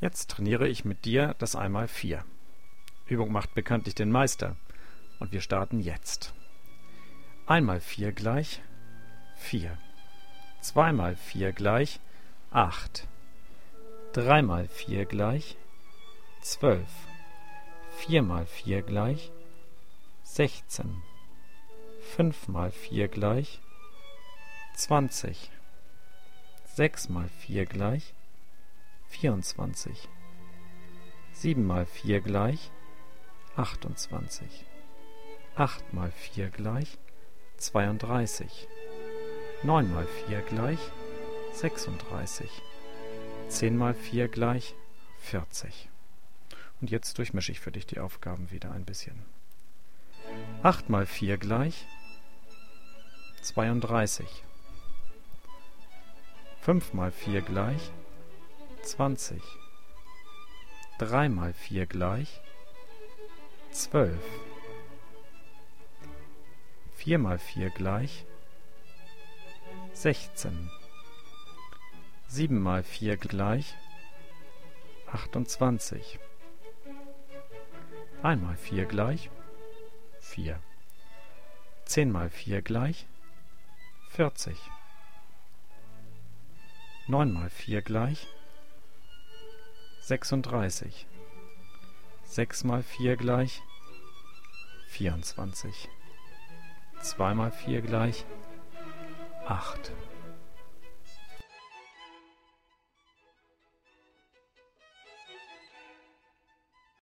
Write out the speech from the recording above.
Jetzt trainiere ich mit dir das Einmal-4. Übung macht bekanntlich den Meister. Und wir starten jetzt. 1 mal 4 gleich 4. 2 mal 4 gleich 8. 3 mal 4 gleich 12. 4 mal 4 gleich 16. 5 mal 4 gleich 20. 6 mal 4 gleich 24. 7 mal 4 gleich 28. 8 mal 4 gleich 32. 9 mal 4 gleich 36. 10 mal 4 gleich 40. Und jetzt durchmische ich für dich die Aufgaben wieder ein bisschen. 8 mal 4 gleich 32. 5 mal 4 gleich 20. 3 mal 4 gleich 12. 4 mal 4 gleich 16. 7 mal 4 gleich 28. 1 mal 4 gleich 4. 10 mal 4 gleich 40. 9 mal 4 gleich 36. 6 mal 4 gleich 24. 2 mal 4 gleich 8.